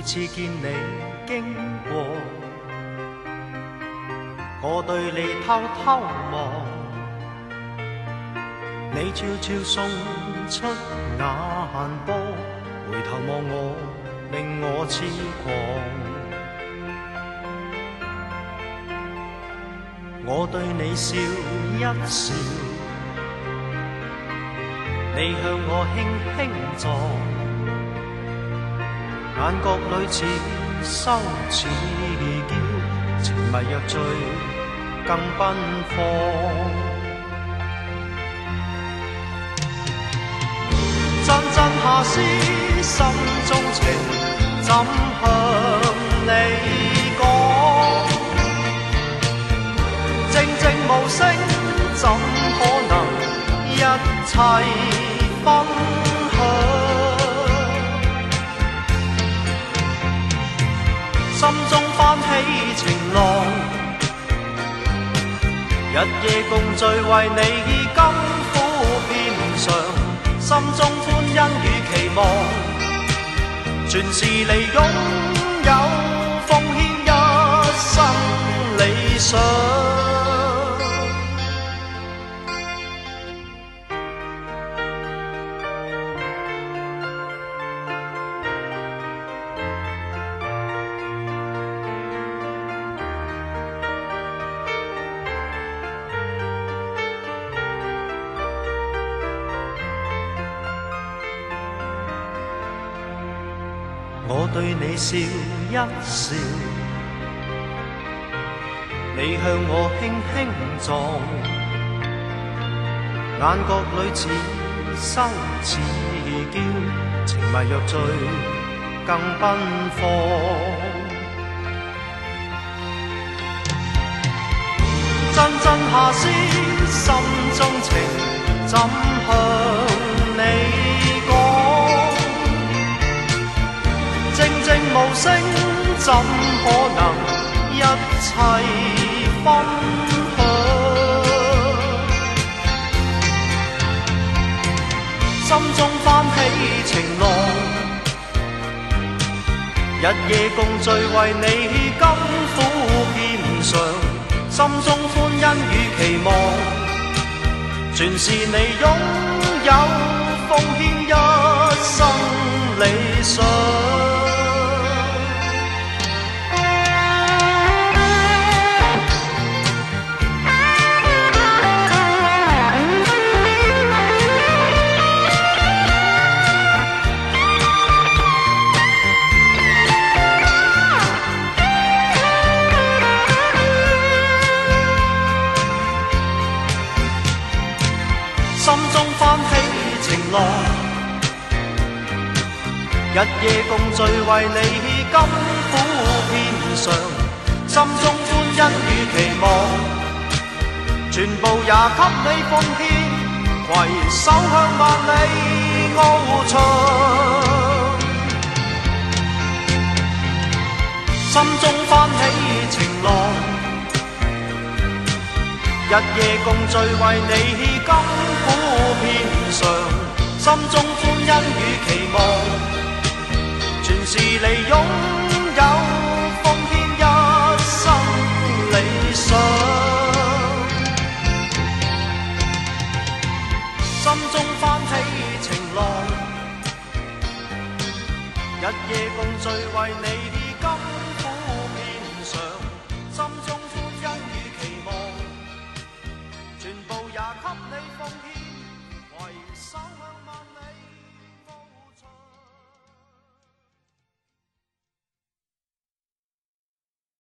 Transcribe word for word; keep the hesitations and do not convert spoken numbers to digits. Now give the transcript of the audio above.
次見你經過，我對你偷偷望，你悄悄送出眼波，回頭望我，令我痴狂。我對你笑一笑，你向我輕輕撞，眼角裏似羞似嬌，情迷若醉更奔放。真真下思心中情，怎向你講？靜靜無聲，怎可能一切分享？心中翻起情浪，日夜共聚為你甘苦遍嘗，心中歡欣與期望，全是你擁有，奉獻一生理想。我對你笑一笑，你向我輕輕撞，眼角裏似羞似嬌，情迷若醉更奔放。真真下思心中情，怎向你靜靜無聲，怎可能一切分享？心中翻起情浪，日夜共聚為你甘苦遍嘗，心中歡欣與期望，全是你擁有，奉獻一生理想。心中翻起情浪，日夜共聚為你甘苦遍嘗，心中歡欣與期望，全部也給你奉獻，攜手向萬里翱翔。心中翻起情浪，日夜共聚為你甘苦遍嘗，心中歡欣與期望，全是你擁有，奉獻一生理想。心中翻起情浪，日夜共聚為你甘苦遍嘗，心中歡欣與期望，全部也給你奉獻，攜手向萬里。